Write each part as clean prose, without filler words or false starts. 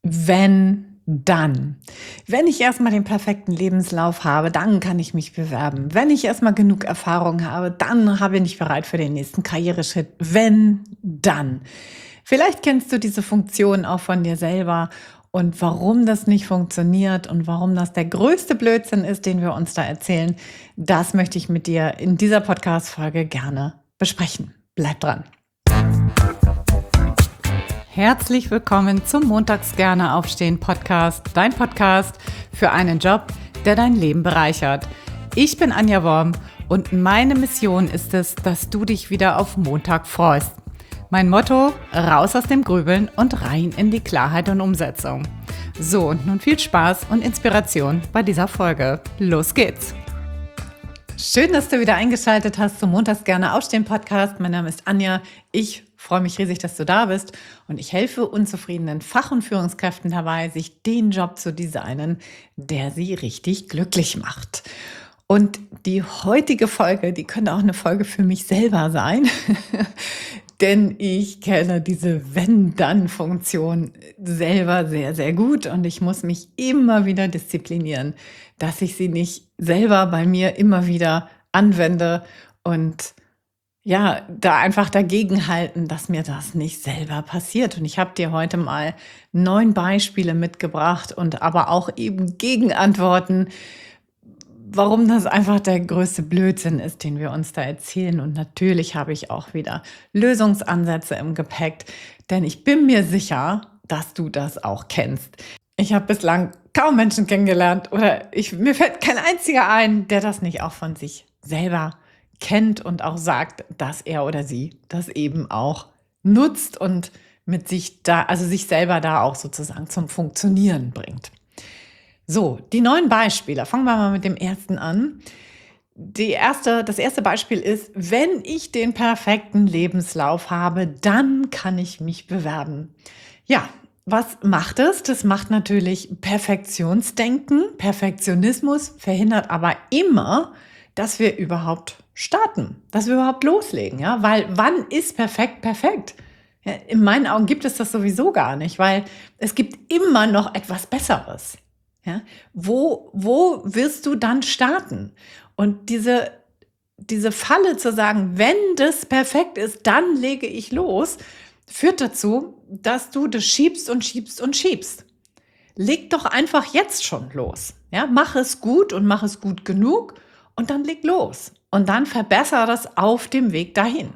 Wenn, dann. Wenn ich erstmal den perfekten Lebenslauf habe, dann kann ich mich bewerben. Wenn ich erstmal genug Erfahrung habe, dann bin ich bereit für den nächsten Karriereschritt. Wenn, dann. Vielleicht kennst du diese Funktion auch von dir selber und warum das nicht funktioniert und warum das der größte Blödsinn ist, den wir uns da erzählen, das möchte ich mit dir in dieser Podcast-Folge gerne besprechen. Bleib dran. Herzlich willkommen zum Montags gerne aufstehen Podcast, dein Podcast für einen Job, der dein Leben bereichert. Ich bin Anja Worm und meine Mission ist es, dass du dich wieder auf Montag freust. Mein Motto: raus aus dem Grübeln und rein in die Klarheit und Umsetzung. So, und nun viel Spaß und Inspiration bei dieser Folge. Los geht's! Schön, dass du wieder eingeschaltet hast zum Montags gerne aufstehen Podcast. Mein Name ist Anja. Ich freue mich riesig, dass du da bist und ich helfe unzufriedenen Fach- und Führungskräften dabei, sich den Job zu designen, der sie richtig glücklich macht. Und die heutige Folge, die könnte auch eine Folge für mich selber sein, denn ich kenne diese Wenn-Dann-Funktion selber sehr, sehr gut und ich muss mich immer wieder disziplinieren, dass ich sie nicht selber bei mir immer wieder anwende und ja, da einfach dagegen halten, dass mir das nicht selber passiert. Und ich habe dir heute mal 9 Beispiele mitgebracht und aber auch eben Gegenantworten, warum das einfach der größte Blödsinn ist, den wir uns da erzählen. Und natürlich habe ich auch wieder Lösungsansätze im Gepäck, denn ich bin mir sicher, dass du das auch kennst. Ich habe bislang kaum Menschen kennengelernt oder mir fällt kein einziger ein, der das nicht auch von sich selber kennt und auch sagt, dass er oder sie das eben auch nutzt und mit sich da, also sich selber da auch sozusagen zum Funktionieren bringt. So, die 9 Beispiele. Fangen wir mal mit dem ersten an. Das erste Beispiel ist: Wenn ich den perfekten Lebenslauf habe, dann kann ich mich bewerben. Ja, was macht es? Das macht natürlich Perfektionsdenken. Perfektionismus verhindert aber immer, dass wir überhaupt starten, dass wir überhaupt loslegen. Ja? Weil wann ist perfekt perfekt? Ja, in meinen Augen gibt es das sowieso gar nicht, weil es gibt immer noch etwas Besseres. Ja? Wo wirst du dann starten? Und diese Falle zu sagen, wenn das perfekt ist, dann lege ich los, führt dazu, dass du das schiebst und schiebst und schiebst. Leg doch einfach jetzt schon los. Ja? Mach es gut und mach es gut genug und dann leg los. Und dann verbessere das auf dem Weg dahin.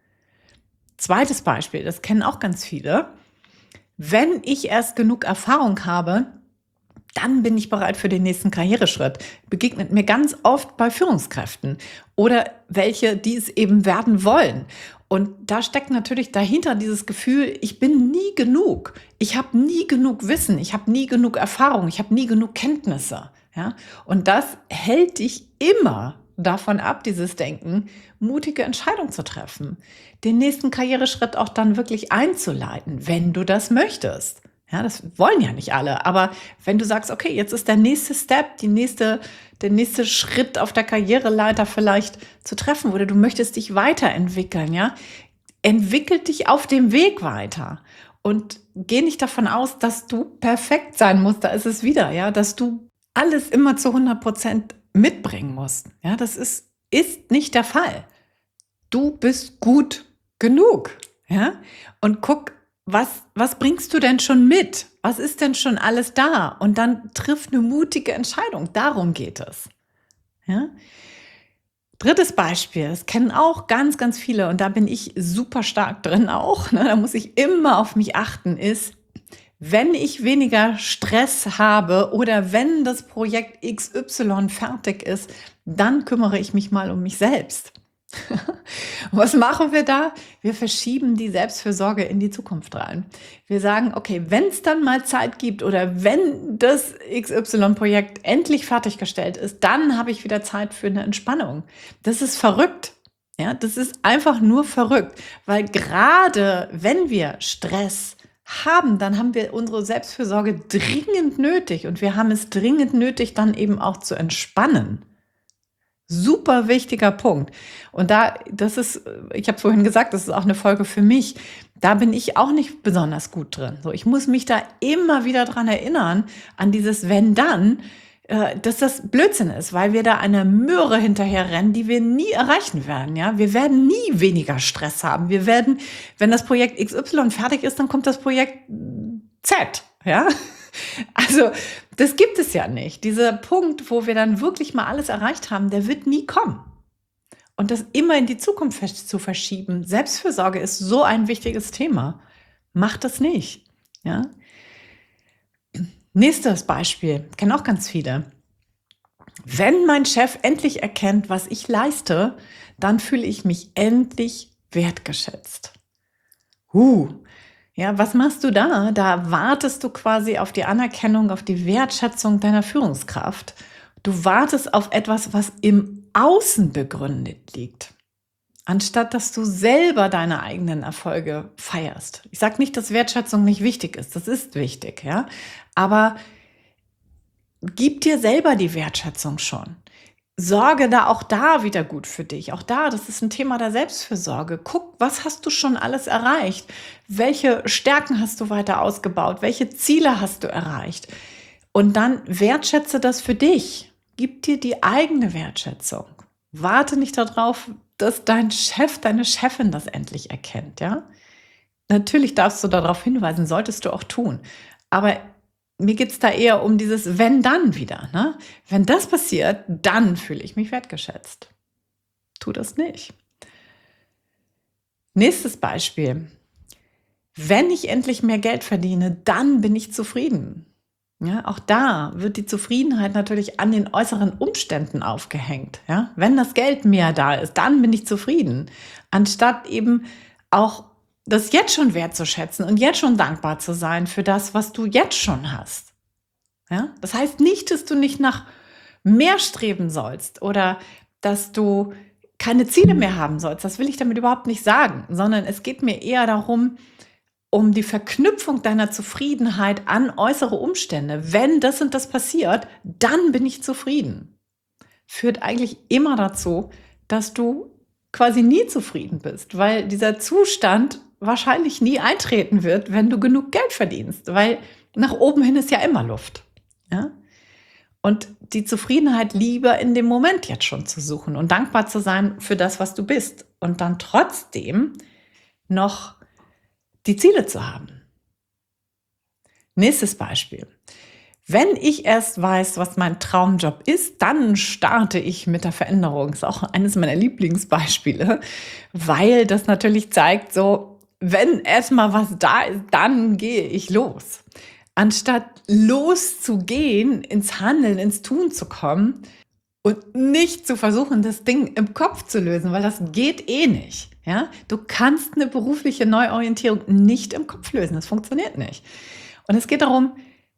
Zweites Beispiel, das kennen auch ganz viele. Wenn ich erst genug Erfahrung habe, dann bin ich bereit für den nächsten Karriereschritt. Begegnet mir ganz oft bei Führungskräften oder welche, die es eben werden wollen. Und da steckt natürlich dahinter dieses Gefühl, ich bin nie genug. Ich habe nie genug Wissen, ich habe nie genug Erfahrung, ich habe nie genug Kenntnisse. Ja? Und das hält dich immer davon ab, dieses Denken, mutige Entscheidungen zu treffen. Den nächsten Karriereschritt auch dann wirklich einzuleiten, wenn du das möchtest. Ja, das wollen ja nicht alle, aber wenn du sagst, okay, jetzt ist der nächste Step, der nächste Schritt auf der Karriereleiter vielleicht zu treffen oder du möchtest dich weiterentwickeln, ja, entwickel dich auf dem Weg weiter und geh nicht davon aus, dass du perfekt sein musst, da ist es wieder, ja, dass du alles immer zu 100% mitbringen musst, ja, das ist nicht der Fall. Du bist gut genug, ja, und guck, was bringst du denn schon mit? Was ist denn schon alles da? Und dann triff eine mutige Entscheidung. Darum geht es. Ja? Drittes Beispiel, das kennen auch ganz, ganz viele und da bin ich super stark drin auch. Ne? Da muss ich immer auf mich achten, ist, wenn ich weniger Stress habe oder wenn das Projekt XY fertig ist, dann kümmere ich mich mal um mich selbst. Was machen wir da? Wir verschieben die Selbstfürsorge in die Zukunft rein. Wir sagen, okay, wenn es dann mal Zeit gibt oder wenn das XY-Projekt endlich fertiggestellt ist, dann habe ich wieder Zeit für eine Entspannung. Das ist verrückt. Ja, das ist einfach nur verrückt, weil gerade wenn wir Stress haben, dann haben wir unsere Selbstfürsorge dringend nötig und wir haben es dringend nötig, dann eben auch zu entspannen. Super wichtiger Punkt. Und ich habe vorhin gesagt, das ist auch eine Folge für mich. Da bin ich auch nicht besonders gut drin. So, ich muss mich da immer wieder dran erinnern, an dieses Wenn dann, dass das Blödsinn ist, weil wir da einer Möhre hinterherrennen, die wir nie erreichen werden. Ja, wir werden nie weniger Stress haben. Wir werden, wenn das Projekt XY fertig ist, dann kommt das Projekt Z. Ja, also das gibt es ja nicht. Dieser Punkt, wo wir dann wirklich mal alles erreicht haben, der wird nie kommen. Und das immer in die Zukunft zu verschieben, Selbstfürsorge ist so ein wichtiges Thema. Macht das nicht. Ja? Nächstes Beispiel, kennen auch ganz viele. Wenn mein Chef endlich erkennt, was ich leiste, dann fühle ich mich endlich wertgeschätzt. Ja, was machst du da? Da wartest du quasi auf die Anerkennung, auf die Wertschätzung deiner Führungskraft. Du wartest auf etwas, was im Außen begründet liegt, anstatt dass du selber deine eigenen Erfolge feierst. Ich sage nicht, dass Wertschätzung nicht wichtig ist. Das ist wichtig, ja. Aber gib dir selber die Wertschätzung schon. Sorge da auch da wieder gut für dich. Auch da, das ist ein Thema der Selbstfürsorge. Guck, was hast du schon alles erreicht? Welche Stärken hast du weiter ausgebaut? Welche Ziele hast du erreicht? Und dann wertschätze das für dich. Gib dir die eigene Wertschätzung. Warte nicht darauf, dass dein Chef, deine Chefin das endlich erkennt, ja? Natürlich darfst du darauf hinweisen, solltest du auch tun. Aber mir geht es da eher um dieses Wenn-Dann wieder. Ne? Wenn das passiert, dann fühle ich mich wertgeschätzt. Tu das nicht. Nächstes Beispiel. Wenn ich endlich mehr Geld verdiene, dann bin ich zufrieden. Ja, auch da wird die Zufriedenheit natürlich an den äußeren Umständen aufgehängt. Ja? Wenn das Geld mehr da ist, dann bin ich zufrieden. Anstatt eben auch das jetzt schon wertzuschätzen und jetzt schon dankbar zu sein für das, was du jetzt schon hast. Ja? Das heißt nicht, dass du nicht nach mehr streben sollst oder dass du keine Ziele mehr haben sollst. Das will ich damit überhaupt nicht sagen, sondern es geht mir eher darum, um die Verknüpfung deiner Zufriedenheit an äußere Umstände. Wenn das und das passiert, dann bin ich zufrieden. Führt eigentlich immer dazu, dass du quasi nie zufrieden bist, weil dieser Zustand wahrscheinlich nie eintreten wird, wenn du genug Geld verdienst, weil nach oben hin ist ja immer Luft. Ja? Und die Zufriedenheit lieber in dem Moment jetzt schon zu suchen und dankbar zu sein für das, was du bist und dann trotzdem noch die Ziele zu haben. Nächstes Beispiel. Wenn ich erst weiß, was mein Traumjob ist, dann starte ich mit der Veränderung. Das ist auch eines meiner Lieblingsbeispiele, weil das natürlich zeigt, so, wenn erstmal was da ist, dann gehe ich los. Anstatt loszugehen, ins Handeln, ins Tun zu kommen und nicht zu versuchen, das Ding im Kopf zu lösen, weil das geht eh nicht. Ja? Du kannst eine berufliche Neuorientierung nicht im Kopf lösen. Das funktioniert nicht. Und es geht darum,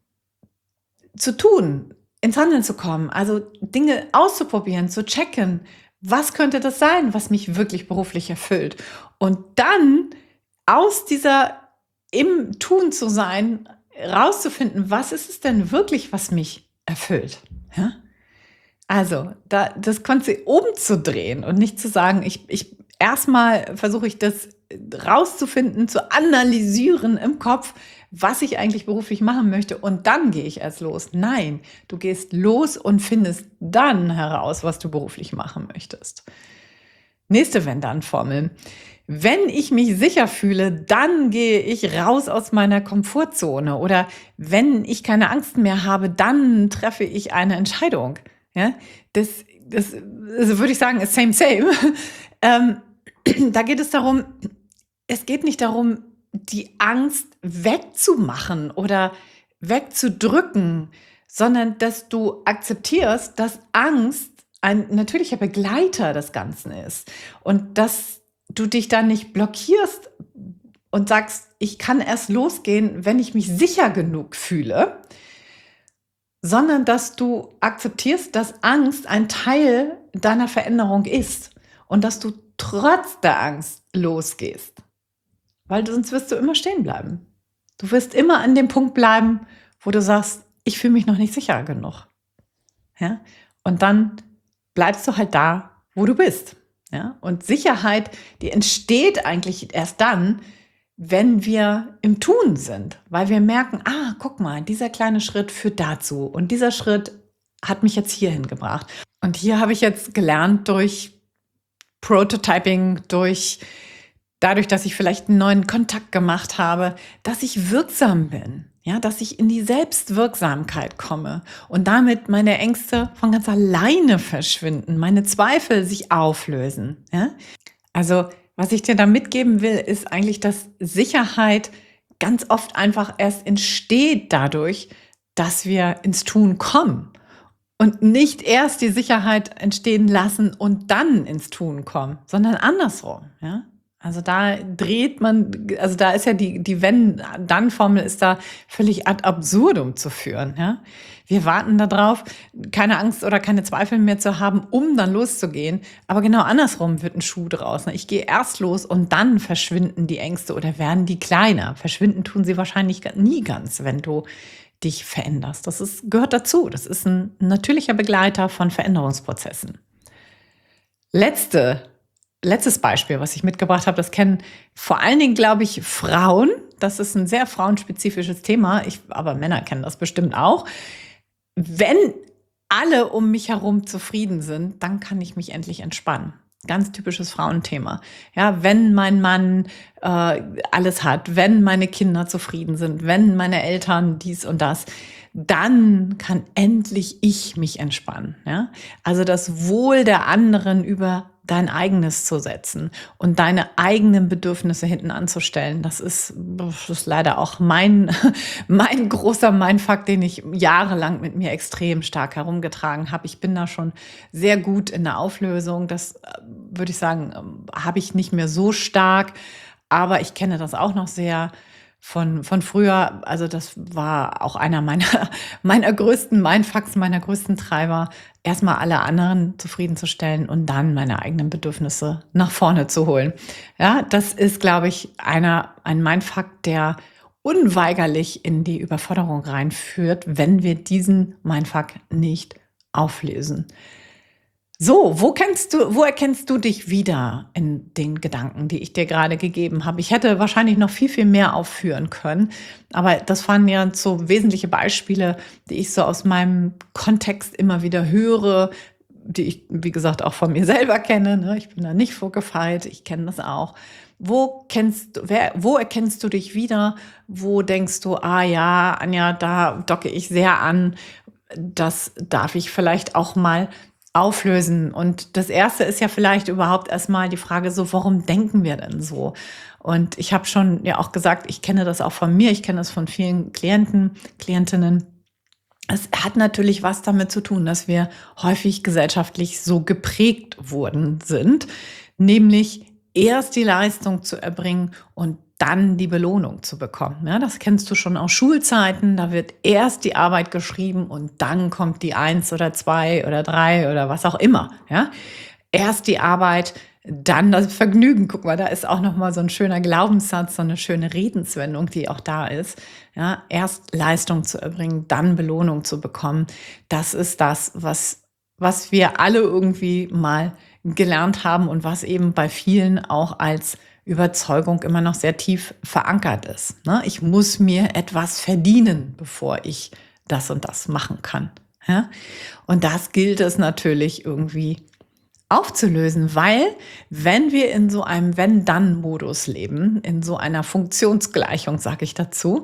zu tun, ins Handeln zu kommen, also Dinge auszuprobieren, zu checken, was könnte das sein, was mich wirklich beruflich erfüllt. Und dann aus dieser im Tun zu sein, rauszufinden, was ist es denn wirklich, was mich erfüllt. Ja? Also, das Konzept umzudrehen und nicht zu sagen, erstmal versuche ich das rauszufinden, zu analysieren im Kopf, was ich eigentlich beruflich machen möchte und dann gehe ich erst los. Nein, du gehst los und findest dann heraus, was du beruflich machen möchtest. Nächste Wenn-Dann-Formel. Wenn ich mich sicher fühle, dann gehe ich raus aus meiner Komfortzone. Oder wenn ich keine Angst mehr habe, dann treffe ich eine Entscheidung. Ja, das also würde ich sagen, ist same. Da geht es darum, es geht nicht darum, die Angst wegzumachen oder wegzudrücken, sondern dass du akzeptierst, dass Angst ein natürlicher Begleiter des Ganzen ist und dass du dich dann nicht blockierst und sagst, ich kann erst losgehen, wenn ich mich sicher genug fühle, sondern dass du akzeptierst, dass Angst ein Teil deiner Veränderung ist und dass du trotz der Angst losgehst. Weil sonst wirst du immer stehen bleiben. Du wirst immer an dem Punkt bleiben, wo du sagst, ich fühle mich noch nicht sicher genug. Ja? Und dann bleibst du halt da, wo du bist. Ja? Und Sicherheit, die entsteht eigentlich erst dann, wenn wir im Tun sind, weil wir merken, guck mal, dieser kleine Schritt führt dazu und dieser Schritt hat mich jetzt hierhin gebracht. Und hier habe ich jetzt gelernt durch Prototyping, dadurch, dass ich vielleicht einen neuen Kontakt gemacht habe, dass ich wirksam bin, ja, dass ich in die Selbstwirksamkeit komme und damit meine Ängste von ganz alleine verschwinden, meine Zweifel sich auflösen. Ja? Also, was ich dir da mitgeben will, ist eigentlich, dass Sicherheit ganz oft einfach erst entsteht dadurch, dass wir ins Tun kommen. Und nicht erst die Sicherheit entstehen lassen und dann ins Tun kommen, sondern andersrum. Ja? Also da dreht man, also da ist ja die Wenn-Dann-Formel ist da völlig ad absurdum zu führen. Ja? Wir warten darauf, keine Angst oder keine Zweifel mehr zu haben, um dann loszugehen. Aber genau andersrum wird ein Schuh draus. Ne? Ich gehe erst los und dann verschwinden die Ängste oder werden die kleiner. Verschwinden tun sie wahrscheinlich nie ganz, wenn du dich veränderst. Gehört dazu. Das ist ein natürlicher Begleiter von Veränderungsprozessen. Letztes Beispiel, was ich mitgebracht habe, das kennen vor allen Dingen, glaube ich, Frauen. Das ist ein sehr frauenspezifisches Thema, aber Männer kennen das bestimmt auch. Wenn alle um mich herum zufrieden sind, dann kann ich mich endlich entspannen. Ganz typisches Frauenthema. Ja, wenn mein Mann alles hat, wenn meine Kinder zufrieden sind, wenn meine Eltern dies und das, dann kann endlich ich mich entspannen. Ja? Also das Wohl der anderen über dein eigenes zu setzen und deine eigenen Bedürfnisse hinten anzustellen, das ist leider auch mein großer Mindfuck, den ich jahrelang mit mir extrem stark herumgetragen habe. Ich bin da schon sehr gut in der Auflösung. Das würde ich sagen, habe ich nicht mehr so stark, aber ich kenne das auch noch sehr von früher. Also das war auch einer meiner größten Mindfucks, meiner größten Treiber, erstmal alle anderen zufriedenzustellen und dann meine eigenen Bedürfnisse nach vorne zu holen. Ja, das ist, glaube ich, ein Mindfuck, der unweigerlich in die Überforderung reinführt, wenn wir diesen Mindfuck nicht auflösen. So, wo erkennst du dich wieder in den Gedanken, die ich dir gerade gegeben habe? Ich hätte wahrscheinlich noch viel, viel mehr aufführen können, aber das waren ja so wesentliche Beispiele, die ich so aus meinem Kontext immer wieder höre, die ich, wie gesagt, auch von mir selber kenne. Ne? Ich bin da nicht vorgefeilt, ich kenne das auch. Wo erkennst du dich wieder? Wo denkst du, ja, Anja, da docke ich sehr an, das darf ich vielleicht auch mal auflösen. Und das erste ist ja vielleicht überhaupt erstmal die Frage so, warum denken wir denn so? Und ich habe schon ja auch gesagt, ich kenne das auch von mir, ich kenne das von vielen Klientinnen. Es hat natürlich was damit zu tun, dass wir häufig gesellschaftlich so geprägt sind, nämlich erst die Leistung zu erbringen und dann die Belohnung zu bekommen. Ja, das kennst du schon aus Schulzeiten. Da wird erst die Arbeit geschrieben und dann kommt die 1 oder 2 oder 3 oder was auch immer. Ja, erst die Arbeit, dann das Vergnügen. Guck mal, da ist auch noch mal so ein schöner Glaubenssatz, so eine schöne Redenswendung, die auch da ist. Ja, erst Leistung zu erbringen, dann Belohnung zu bekommen. Das ist das, was wir alle irgendwie mal gelernt haben und was eben bei vielen auch als Überzeugung immer noch sehr tief verankert ist. Ich muss mir etwas verdienen, bevor ich das und das machen kann. Ja? Und das gilt es natürlich irgendwie aufzulösen, weil wenn wir in so einem Wenn-Dann-Modus leben, in so einer Funktionsgleichung, sage ich dazu,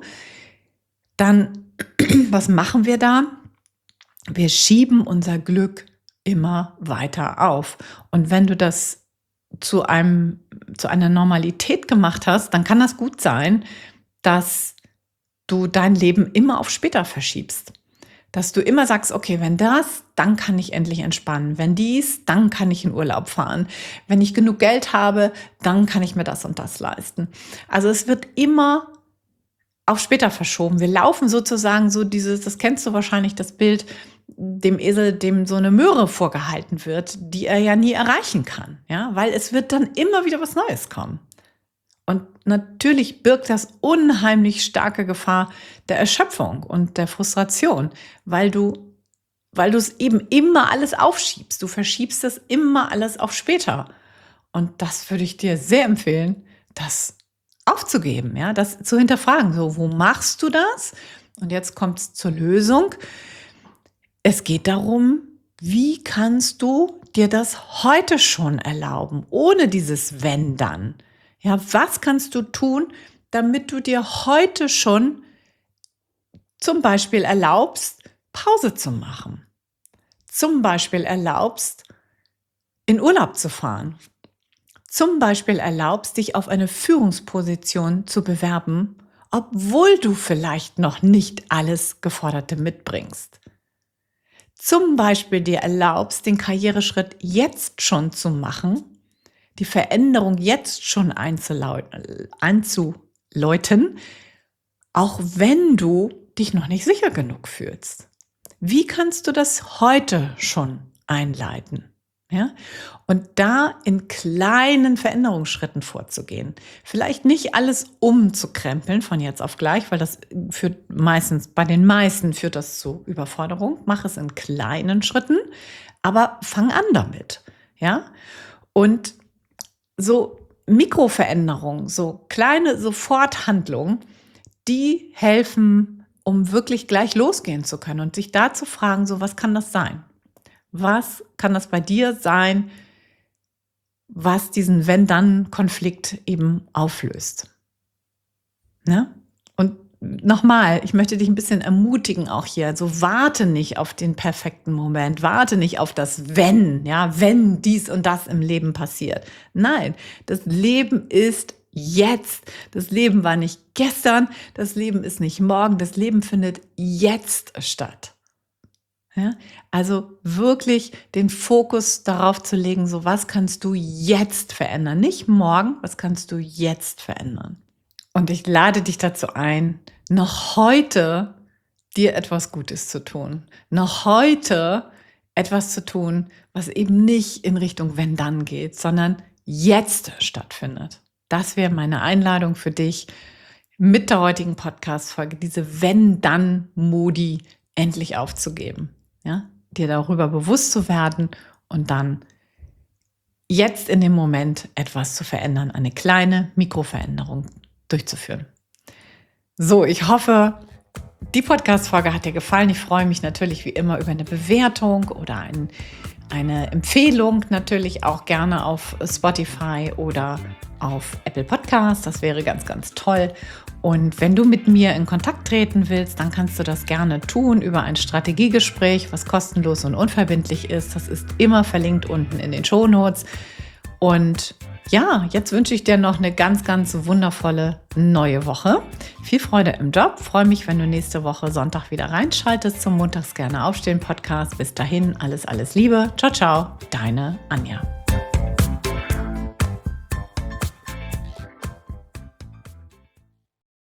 dann, was machen wir da? Wir schieben unser Glück immer weiter auf. Und wenn du das zu einer Normalität gemacht hast, dann kann das gut sein, dass du dein Leben immer auf später verschiebst. Dass du immer sagst, okay, wenn das, dann kann ich endlich entspannen. Wenn dies, dann kann ich in Urlaub fahren. Wenn ich genug Geld habe, dann kann ich mir das und das leisten. Also es wird immer auf später verschoben. Wir laufen sozusagen so das kennst du wahrscheinlich, das Bild, dem Esel, dem so eine Möhre vorgehalten wird, die er ja nie erreichen kann, ja, weil es wird dann immer wieder was Neues kommen. Und natürlich birgt das unheimlich starke Gefahr der Erschöpfung und der Frustration, weil du weil du es eben immer alles aufschiebst. Du verschiebst das immer alles auf später. Und das würde ich dir sehr empfehlen, das aufzugeben, ja, das zu hinterfragen. So, wo machst du das? Und jetzt kommt es zur Lösung. Es geht darum, wie kannst du dir das heute schon erlauben, ohne dieses Wenn dann? Ja, was kannst du tun, damit du dir heute schon zum Beispiel erlaubst, Pause zu machen? Zum Beispiel erlaubst, in Urlaub zu fahren? Zum Beispiel erlaubst, dich auf eine Führungsposition zu bewerben, obwohl du vielleicht noch nicht alles Geforderte mitbringst? Zum Beispiel dir erlaubst, den Karriereschritt jetzt schon zu machen, die Veränderung jetzt schon einzuläuten, auch wenn du dich noch nicht sicher genug fühlst. Wie kannst du das heute schon einleiten? Ja? Und da in kleinen Veränderungsschritten vorzugehen. Vielleicht nicht alles umzukrempeln von jetzt auf gleich, weil das führt bei den meisten führt das zu Überforderung. Mach es in kleinen Schritten, aber fang an damit. Ja? Und so Mikroveränderungen, so kleine Soforthandlungen, die helfen, um wirklich gleich losgehen zu können und sich da zu fragen, so was kann das sein? Was kann das bei dir sein, was diesen Wenn-Dann-Konflikt eben auflöst? Ne? Und nochmal, ich möchte dich ein bisschen ermutigen auch hier. Also warte nicht auf den perfekten Moment, warte nicht auf das Wenn, ja, wenn dies und das im Leben passiert. Nein, das Leben ist jetzt. Das Leben war nicht gestern, das Leben ist nicht morgen, das Leben findet jetzt statt. Ja, also wirklich den Fokus darauf zu legen, so was kannst du jetzt verändern, nicht morgen, was kannst du jetzt verändern. Und ich lade dich dazu ein, noch heute dir etwas Gutes zu tun, noch heute etwas zu tun, was eben nicht in Richtung wenn dann geht, sondern jetzt stattfindet. Das wäre meine Einladung für dich mit der heutigen Podcast-Folge, diese Wenn-Dann-Modi endlich aufzugeben. Ja, dir darüber bewusst zu werden und dann jetzt in dem Moment etwas zu verändern, eine kleine Mikroveränderung durchzuführen. So, ich hoffe, die Podcast-Folge hat dir gefallen. Ich freue mich natürlich wie immer über eine Bewertung oder eine Empfehlung, natürlich auch gerne auf Spotify oder auf Apple Podcasts. Das wäre ganz, ganz toll. Und wenn du mit mir in Kontakt treten willst, dann kannst du das gerne tun über ein Strategiegespräch, was kostenlos und unverbindlich ist. Das ist immer verlinkt unten in den Shownotes. Und ja, jetzt wünsche ich dir noch eine ganz, ganz wundervolle neue Woche. Viel Freude im Job. Freue mich, wenn du nächste Woche Sonntag wieder reinschaltest zum Montags gerne aufstehen Podcast. Bis dahin, alles, alles Liebe. Ciao, ciao, deine Anja.